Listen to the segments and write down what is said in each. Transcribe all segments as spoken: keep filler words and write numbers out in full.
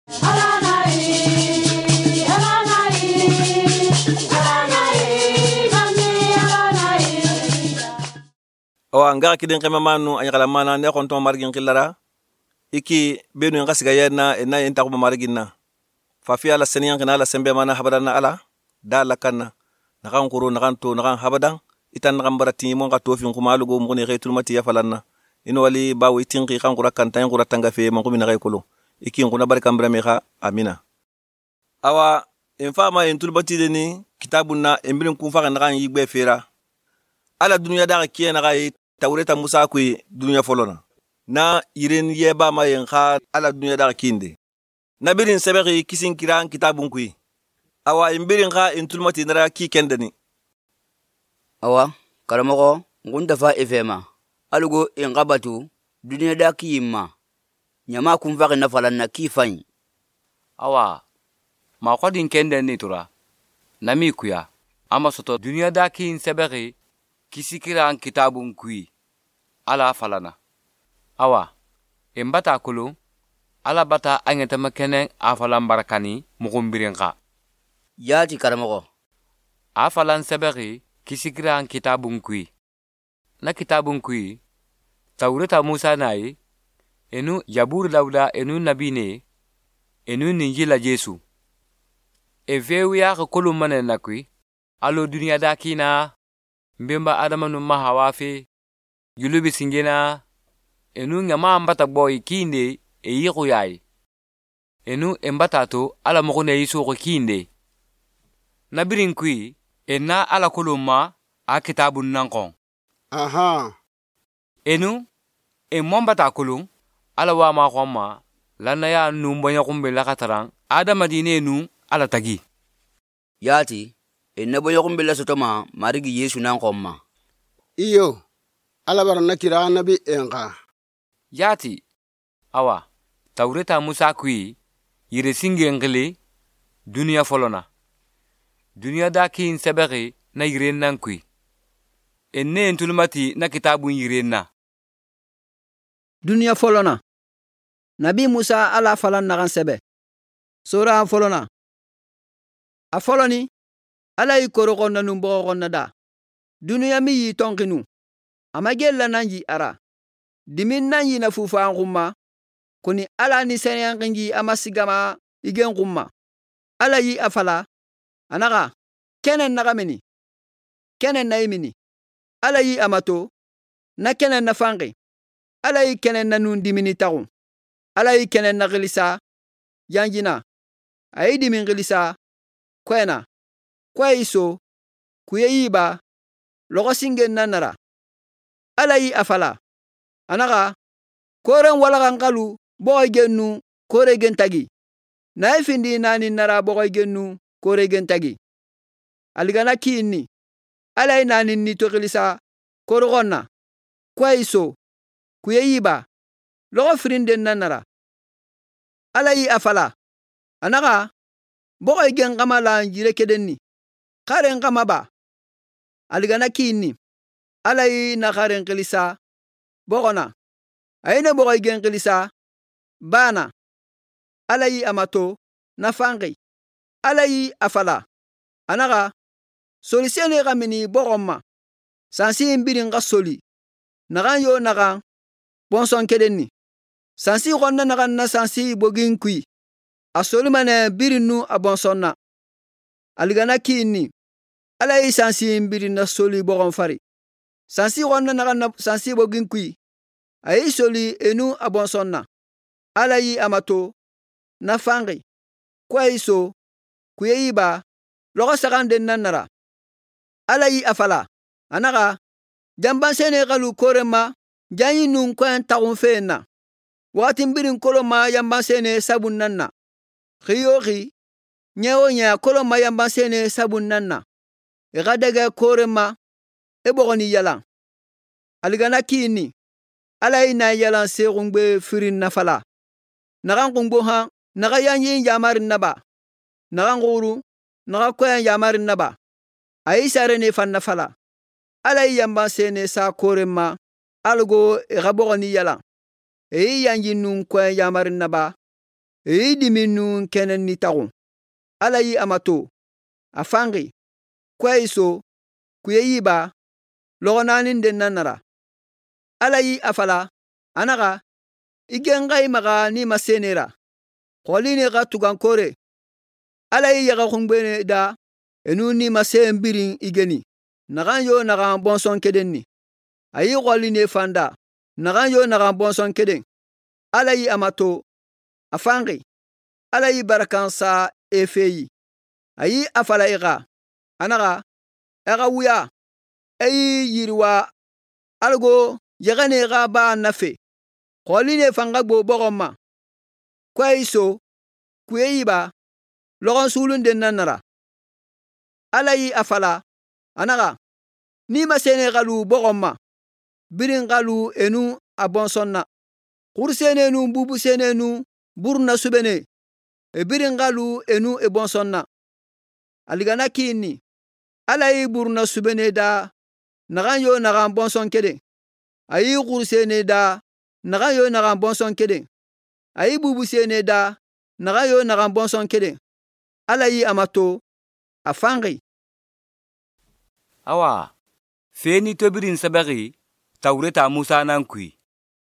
Awa nga kidin kema manu anya kala mana ne kon to margin killara iki benu nga siga yana ena enta ko margin na fa fi ala seniyan kana ala sembe mana habadana ala dala kanna nakan kuro nakan to nakan habadan itan nakan barati mon ka tofin kuma lugo mo ne khaytul mati ya falanna ino wali bawo itin qi kan kura kan tan kura tanga fe mon ko mina kay kulo iki nguna barkam brame kha amina. Awa en fama en tulbati de ni kitabuna en bilin ku fa kan yigbe fera ala dunya da kiye na kai tawreta musa ku dunya folona na iren yeba ma yen kha ala dunya da kinde na birin sabaki kisin kiran kitabun ku awa en birin kha en tulmati nara ki kendani awa karamogo ngunda fa efema alugo en qabatu dunya da kiyima nyama kun fa na falan na kifan awa ma qadin kendani tura nami kuya ama soto dunya da kin sabaki kisikira kitabun kui ala falana awa embata kulu ala bata angeta makenen afalan barakani mugumbirin ka yati karamogo afalan sabari kisikira kitabun kui na kitabun kui tawreta musa nai enu yabur lawla enu nabine enu ninjila jesu evewiya kulu manen nakui alo dunya dakina mbemba adama no mahawafe yulubi singena enu ngama ambata boy kinde e yiko yai enu embata to ala mokone yiso ko kinde nabirin kui enna ala kuluma a kitabun nankon aha enu e mombata kulum ala wa ma khoma lana ya numbonya kumbe la kataran adama dine nu ala tagi yati enna boyo kumbela sotoma marigi yesu nan komma iyo alabar na kira nabi enga yati awa tawreta musa kui yire singe ngeli dunia folona dunia da kin sabari na yire nan kui enne entulmati na kitabun yire na dunia folona nabi musa ala falan na kan sebe sura folona a foloni ala yi koro konna numbo konna da dunia mi yi tonkinu amagella nanji ara dimin nanji na fufa ngumma kuni ala ni senyan ngi amasigama igen ngumma ala yi afala anaga kenen nagameni kenen naimini ala yi amato na kenen na fangi ala yi kenen na nun dimini tagu ala yi kenen na gilisa yanjina ayi dimin gilisa kwena kwa iso kuyiba logo singen nanara ala yi afala anaga koren wala kangalu boy gennu kore gentagi na ifindi nani nara boy gennu kore gentagi aligana kinni ala nani ni tokilisa korogonna kwa iso kuyiba logo frinde nanara ala yi afala anaga boy gen kamala jire kedenni karen kama ba aligana kinni alai na karen kilisa bogona ayne boy gen kilisa bana alai amato na fangi alai afala anaga solisene gamini bogomma sansi mbirin gasoli nagan yo nagan bonson kedenni sansi gonna nagan na sansi bogin kui asoli mane birinu abonsonna aligana kinni alai sansi mbirin na soli bogon fari sansi gonna nagan na sansi bogin kui ay soli enu abonsonna alai amato na fangi kwa iso kuyiba logo sagande nanara alai afala anaga jamban sene galu korema janyi nun kwen tagun fena wati mbirin koloma yamban sene sabun nanna khiyogi nyawo nya koloma yamban sene sabun nanna igadege korema ebogoni yalan aligana kini alai na yalan segungbe firin nafala nagan kungbo ha naga yanyi yamarin naba nagan guru naga kwen yamarin naba ay sare ne fan nafala alai yamban sene sa korema algo igabogoni yalan e yanyi nun kwen yamarin naba e yi dimin nun kenen ni tagun. Ala yi amato afangi kwai so kuye yi ba logonanin den nanara. Ala yi afala anaga igengai maga ni masenera qoline ga tugankore. Ala yi yaga khungbene da enu ni masen birin igeni nagan yo nagan bonson kedenni. Ayi qoline fanda nagan yo nagan bonson keden. Ala yi amato afangi ala yi barakansa efeyi. Ayi afala iga anaga ega wuya ayi yirwa algo yagane ga ba nafe qoline fanga gbo bogoma kwaiso kuyiba logon sulun den nanara. Ala yi afala anaga ni masene galu bogoma birin galu enu abonsonna kursene nu bubu sene nu burna subene e birin galu enu e bonsonna. Aligana kini ala yi burna subene da nagan yo nagan bonson kede. Ayi kursene da nagan yo nagan bonson kede. Ayi bubu sene da nagan yo nagan bonson kede. Ala yi amato afangi. Awa feni tobirin sabari Taureta Musa nan kui.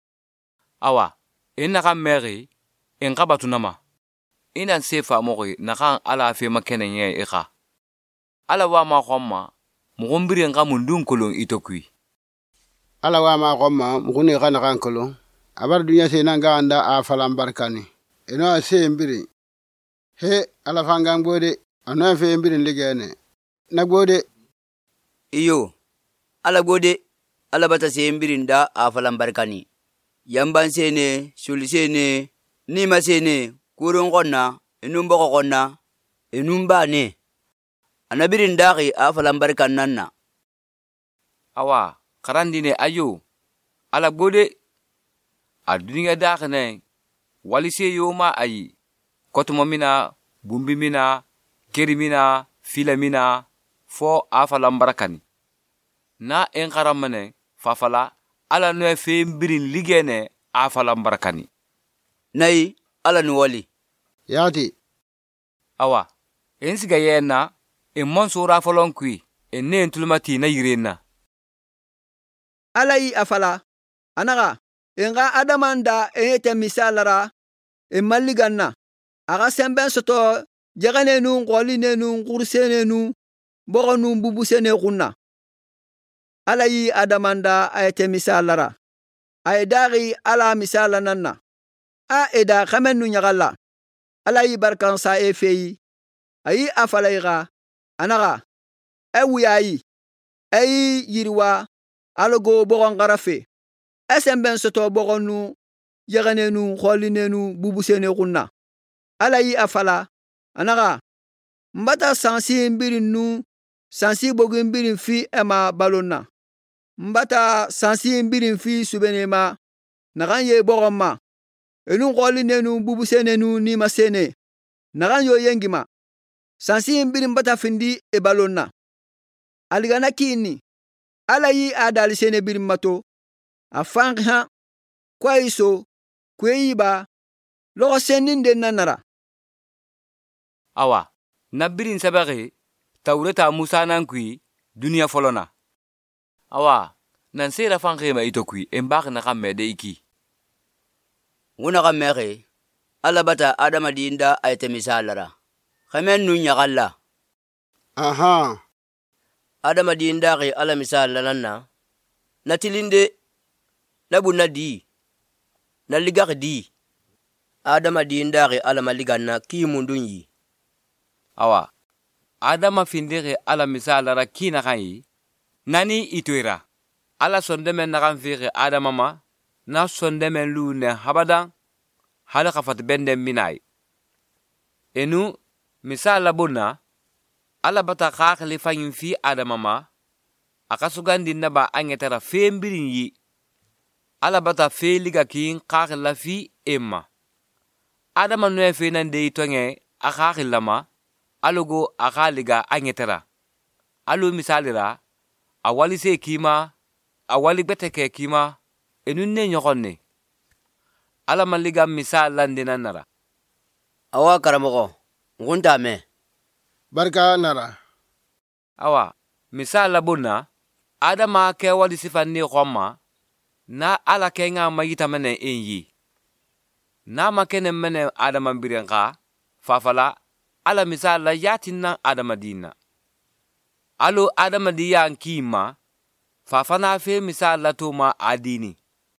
Awa en nagan meri en kabatu nama. Inan sefa mogi nagan ala fe makenen ye eka. Ala wa ma khomma mugombiri nga mundun kolon itokui. Ala wa ma khomma mugune ga nagan kolon abar dunya se nanga anda a falam barkani eno se mbiri he ala fangang bode ana fe mbiri ligene na bode iyo ala bode ala bata se mbiri nda a falam barkani yamban sene sulisene nima sene kurun qonna enum boko qonna enum bane anabirin daqi a falam barkan nanna. Awa karandine ayo ala bode a duniya daqne walise yoma ayi kotumo mina bumbi mina keri mina fila mina fo a falam barkani na en karamane fafala ala no fe mbirin ligene a falam barkani nay ala no wali yati awa en siga yena en monsura folon kui en ne entulmati na yirena. Ala yi afala anaga enga adamanda ete misalara e maliganna aga semben soto jagane nu qoline nu kursene nu bogonu bubusene kunna. Ala yi adamanda ete misalara ay dari ala misala nanna a eda khamen nu nyagalla. Ala yi barkan sa efeyi ayi afala iga anaga ewuyayi ay yirwa algo bogon garafe esemben soto bogonu yaganenu kholinenu bubusene kunna. Ala yi afala anaga mbata sansi mbirin nu sansi bogin mbirin fi ema balonna mbata sansi mbirin fi subenema nagan ye bogoma enu kholinenu bubusene nu ni masene nagan yo yengima sansi mbirin bata findi e balonna. Aligana kini ala yi adal sene birin mato afangha kwaiso kweyiba logo senin den nanara. Awa nabirin sabari Taureta Musa nan kui dunia folona. Awa nan sera fanghe ma itokui embak na kamede iki. Wuna kamere ala bata adama dinda ayte misalara khamen nu nyagalla. aha Adama dinda ri ala misala nanna natilinde nabuna di naligak di adama dinda ri ala maliganna ki mundun yi. Awa adama findire ala misalara kina kai nani itoira ala sondemen na kan fire adama ma na sondemen lu ne habadan hala khafat bendem minai enu misala bonna ala bata khakhle fanyin fi adama ma akasugandi naba angetara fembirin yi ala bata feliga kin khakhle fi emma adama no fe nan de itonge akhakhilla ma alugo akhaliga angetara alu misalira awali se kima awali beteke kima enun ne nyokonne ala maliga misal landina nara Awa karamoko, ngunta me. Barka nara. Awa, misala buna, Adama ke wali sifani khoma, na ala ke nga mayita mene enyi. Na makene mene Adama birenka, fafala, ala misala yatina Adama dina. Alo Adama diya nkima, fafana fe misala tuma adini.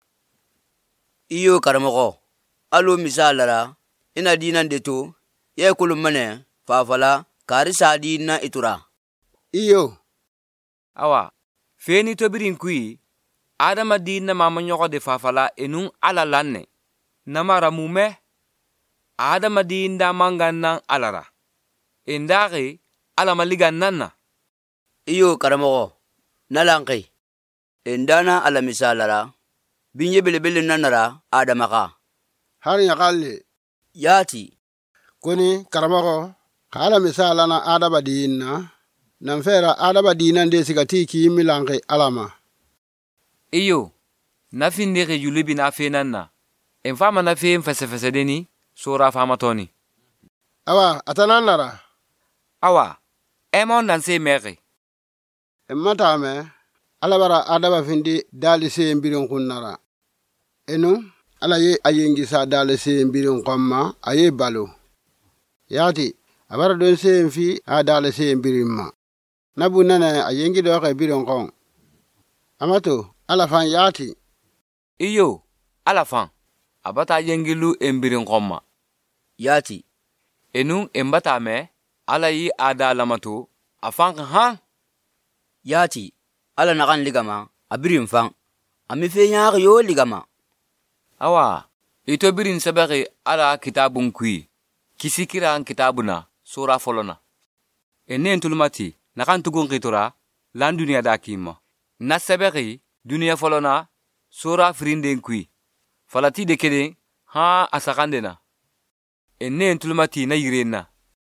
Iyo karamoko, alo misala ra, ina dina ndeto, ye kulumane, fafala, karisa dina itura. Iyo. Awa, feni tobirin kui, Adama dina mama nyoko de fafala enung ala lanne. Namara mume, Adama dinda mangan alara. Indari, ala maligan nanna. Iyo karamoko, nalanki. Indana ala misala ra, binye bilibili nanara Adama ka. Har yakalle. Yati. Kuni karamoko. Kala misala na Adama dina. Namfera Adama dina nde sikatiki imilanki alama. Iyo, nafindiri yulubi na fe nanna. Enfama na fe mfese deni, sura fama toni. Awa, atananara. Awa, emon nanse meri. Emmata me, alabara Adama findi dali se mbirin kunnara. Enu, ala ye ayengisa dali se mbirin kwamma, aye balo. Yati, abara don se mfi a dali se mbirin ma. Nabu nane ayengi doke mbirin kong. Amato, alafan yati. Iyo, alafan. Abata yengilu embirin koma. Yati. Enung embata me, ala yi ada lamatu, afang han. Yati. Ala nakan ligama, abirin fang. Amife nyari yo ligama. Awa, ito birin sabari ala kitabun kui. Kisikira ang kitabuna, sura folona. Ene entulmati, nakan tugung kitura, lan dunia dakima. Na sabari, dunia folona, sura frinden kui. Falati de kede, ha asakandena. Ene entulmati na yirena.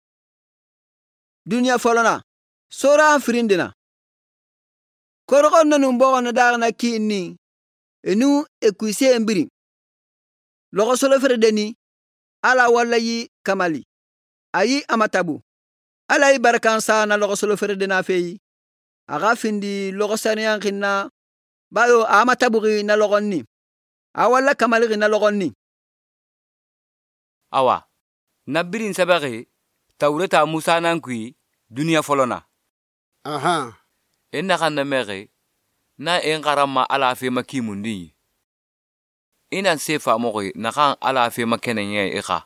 Dunia folona, sura frindena. Korokon na numbogo na daga na ki ni. Enu ekuise mbiri. Logo solo fredeni, ala wala yi kamali. Ayi amatabu. Ala yi barakansa na logo solo fredena feyi. Aga findi logo saniyan kinna. Bayo amatabu na logon ni. Awala kamali na logon ni. Awa, nabirin sabari, taureta Musa nankui, dunia folona. Aha. Ena kanda mere, na enkarama ala fe makimundi. Ina sefa moki nakan ala fe makenenye eka.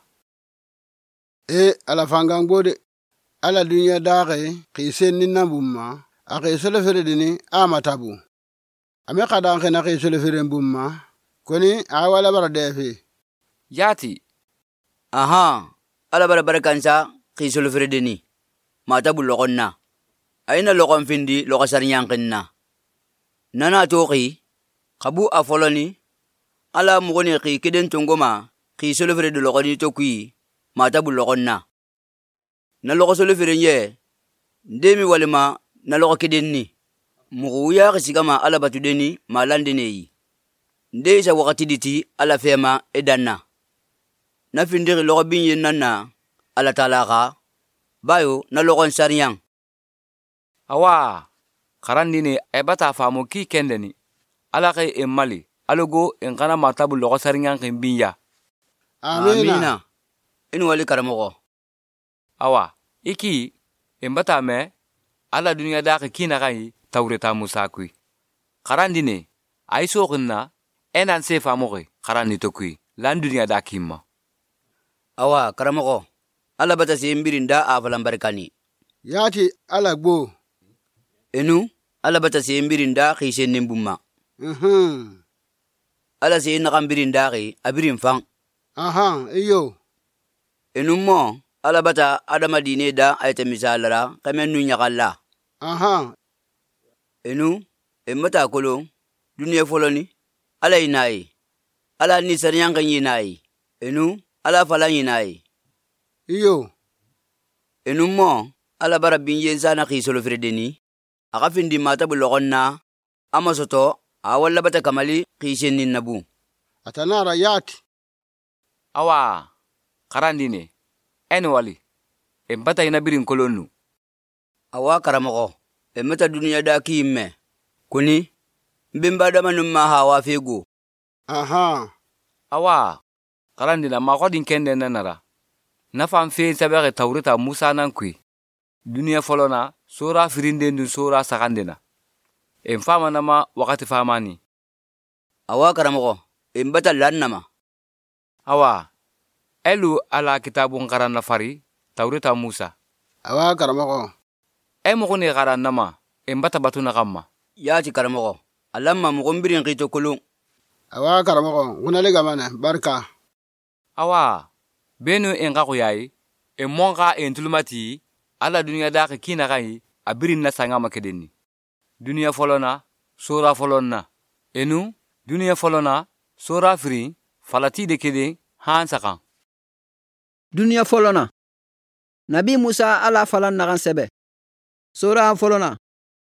E alafangang bode. Ala dunia dake, kise nina bumma, ake solo feredini amatabu. Ame kadanke na ke solo feren bumma, koni awala bara defi. Yati. Aha. Ala bara barakansa, kisulu fredeni. Matabu lokon na. Aina lokon findi lokasar yankin na. Nana toki, kabu afoloni, ala mugoni ki kiden tungoma, kisulu fredi lokoni tokui, matabu lokon na. Na lokosulu frenye, ndemi walima na loko kiden ni. Muguya kisigama ala batudeni malandeneyi. Nde isa wakati diti ala fema edanna. Na findiri loko binye nana ala talaka, bayo na lokon sariyang. Awa, karandini ebata famu ki kendeni. Alake emali, alugo enkana matabu loko saringan kimbinya. Amina. Amina. Inu wali karamoko. Awa, iki embata me, ala dunia dake kina kai taureta Musa kui. Karandini, aiso kina, enan se famoke, karandito kui, lan dunia dakima. Awa karamoko. Ala bata si mbirinda afalan barkani. Yati ala gbo. Enu, ala bata si mbirinda kisen nimbuma. Mhm. Ala si nakan birinda ki abirin fang. Aha, iyo. Enu mo, ala bata adama dine da ayta misalara kamen nu nyakalla. Aha. Enu, emata kolo, dunia foloni, ala inai. Ala nisariyang kanyinai. Enu, ala falan inai. Iyo. Enu mo, ala bara binyen sana kisolo fredeni. Aka findi mata bulokon na, ama soto, awala bata kamali kisen nin nabu. Atanara yati. Awa, karandini, en wali en bata ina birin kolonu. Awa karamogo e meta duniya da ki imme kuni bimba dama numma hawa fego. Aha. Awa karandina ma ko din kende nanara na fam fe sabere tawrita Musa nan kui duniya folona sura firinde dun sura sakandena en fama nama wakati famani. Awa karamogo en bata lannama. Awa elu ala kitabun karanna fari tawrita Musa. Awa karamogo. E mo ne garannama en bata batuna kamma. Yati karamogo alamma mo gombirin qito kulun. Awa karamogo ngunale gamane barka. Awa benu en ga kuyayi en monga en tulmati ala duniya da ka kina kai abirin na sanga makedeni. Duniya folona sura folona enu duniya folona sura firi falati de kede hansa kan. Duniya folona Nabi Musa ala falan nagan sebe. Sura folona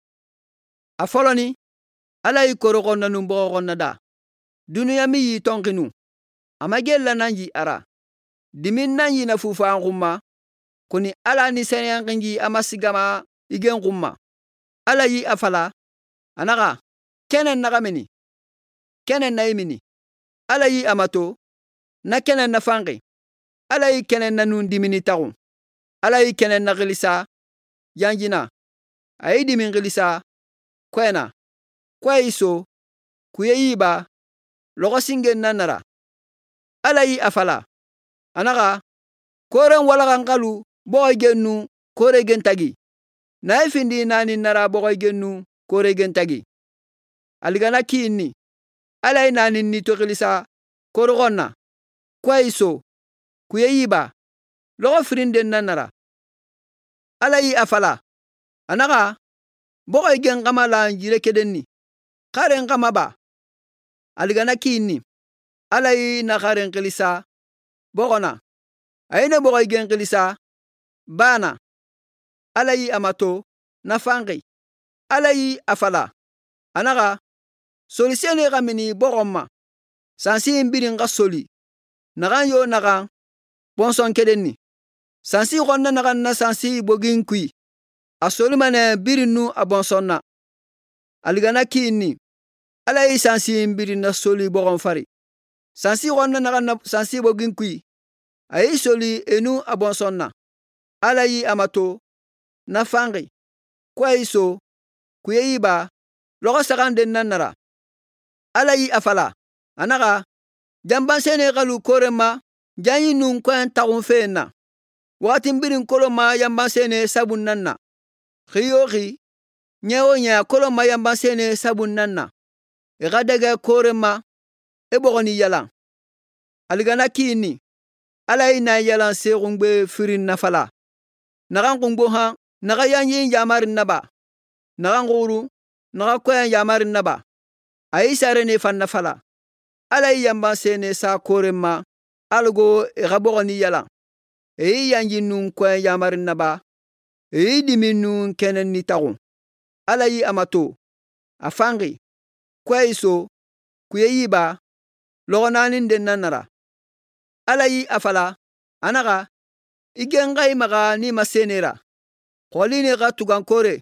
a foloni ala yi koro konna numbo konna da. Duniya mi yi tonkinu amagella nanji ara. Dimin nanji na fufa ngumma kuni ala ni senyan kingi amasigama igen ngumma. Ala yi afala anaga kenen nagamini kenen naimini. Ala yi amato na kenen na fangi. Ala yi kenen na nun dimini tagun. Ala yi kenen na gilisa yanjina. Ayi dimin gilisa kwena kwa iso kuye yiba logo singen nanara. Ala yi afala anaga koren walagan kalu boy gennu kore gentagi na ifindi nani nara boy gennu kore gentagi aligana kinni ala nani ni to gilisa korogonna kwa iso kuye yiba logo frinden nanara. Ala yi afala anaga boy gen kamala jire kedenni karen kamaba aligana kinni ala yi na karen gilisa bogona ayne boy gen gilisa bana ala yi amato na fangi. Ala yi afala anaga soli sene gamini bogomma sansi mbirin ga soli nagan yo nagan bonson kedenni sansi gonna nagan na sansi bogin kui asoli mane birinu abonsonna aligana kinni ala yi sansi mbirin na soli bogon fari sansi gonna nagan na sansi bogin kui ayi soli enu abonsonna. Ala yi amato na fangi kwa iso kuye yiba logo sagande nanara. Ala yi afala anaga jamban sene galu korema janyi nun kwen tagun fena wakati mbirin koloma yamban sene sabun nanna khiyohi nyewo nya koloma yamban sene sabun nanna igadege korema ebogoni yalan aligana kini ala yi na yalan segungbe firin nafala nagan kungbo ha naga yanyi yamarin naba nagan guru naga kwen yamarin naba ayi sare ne fan nafala. Ala yi yamban sene sa korema algo igabogoni yalan eyi yanyi nun kwen yamarin naba eyi dimin nun kenen ni tagun. Ala yi amato afangi kwa iso kuye yiba logonanin den nanara. Ala yi afala anaga igengai maga ni masenera kholine ga tugan kore.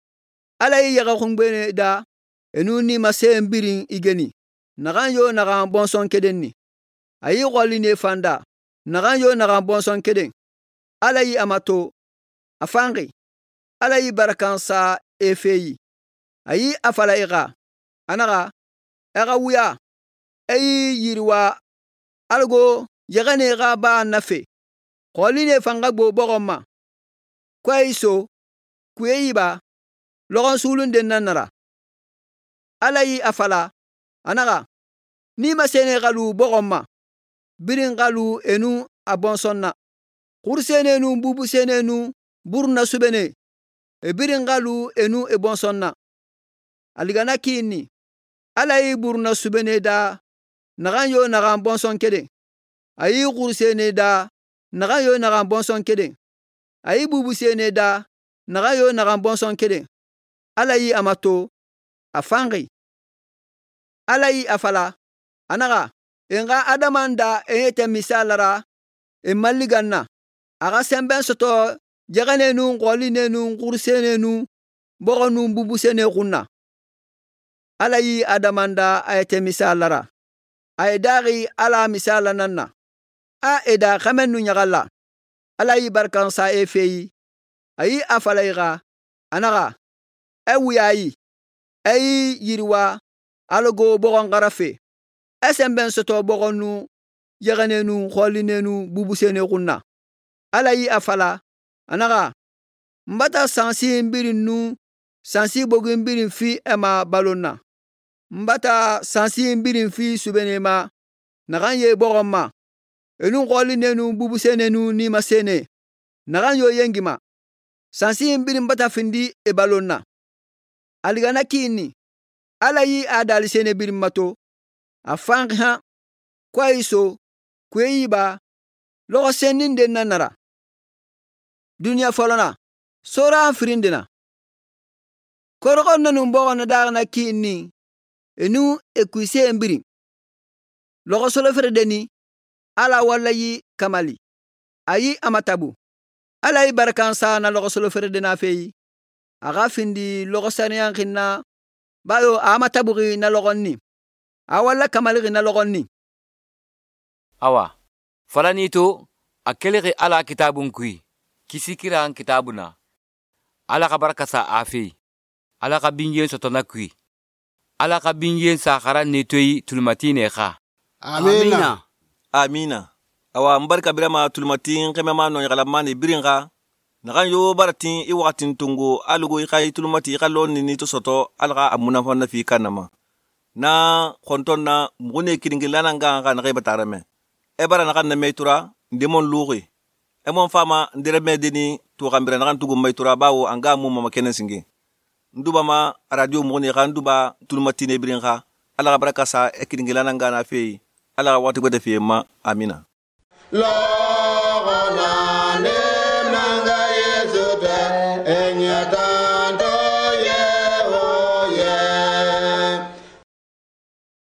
Ala yi yaga khungbene da enu ni masen birin igeni nagan yo nagan bonson kedenni ayi kholine fanda nagan yo nagan bonson keden. Ala yi amato afangi ala yi barakansa efeyi ayi afala iga anaga aga wuya ayi yirwa algo yagane ga ba nafe kholine fanga gbo bogomma kwa iso kuye yiba logon sulun den nanara. Ala yi afala anaga ni masene galu bogomma birin galu enu abonsonna kursene nu bubu sene nu burna subene e birin galu enu e bonsonna aligana kinni ala yi burna subene da nagan yo nagan bonson kede ayi kursene da nagan yo nagan bonson kede ayi bubu sene da nagan yo nagan bonson kede. Ala yi amato afangi ala yi afala anaga enga adamanda eyete misalara e malliganna aga semben soto jagane nu qoli ne nu qursene nu bogo nu bubusene kunna. Ala yi adamanda ayete misalara ay dari ala misala nanna a eda khamen nu nyagala. Ala yi barkan sa efeyi ayi afalayga anaga awuyayi ay yirwa alogo bogon garafe esemben soto bogon nu jagane nu qoli ne nu bubusene kunna. Ala yi afala anaga mbata sansi mbirin nu sansi bogin mbirin fi ema balonna. Mbata sansi mbirin fi subenema nagan ye bogon ma enu qoli nenu bubusene nu ni masene nagan yo yengima sansi mbirin mbata findi e balonna. Aligana kini ala yi adali sene birin mato afangha kwa iso kweyiba logo senin den nanara dunia folona sora firindina korogon nanu bogon dagna kini enu ekuise mbiri logo solo fredeni ala wala yi kamali ayi amatabu ala yi barkan sa na logo solo fredena feyi aga findi logo saniyan kinna bayo amatabu na logonni awala kamali na logonni. Awa falani to akelere ala kitabun kui kisikira kitabuna ala ka baraka sa afi ala ka binyen sotona kui ala ka binyen sa khara netoyi tulmatine kha. Amina. Amina. Awa mbarka birama tulmatin kemema no yagalamani biringa nagan yo baratin i wakatin tungo alugo i kai tulmati i kalon ni to soto alga amuna fonna fi kanama na konton na mugune kiringilana nga nga na kay batarame e bara nakan na meitura ndemon lugi e mon fama ndere medini to kambira nakan tugu meitura bawo anga mu mama kenen singi nduba ma radio mugune kan nduba tulmati ne biringa ala baraka sa e kiringilana nga na fi ala wati gode fi ma. Amina. Logona ne manga yesu te enyata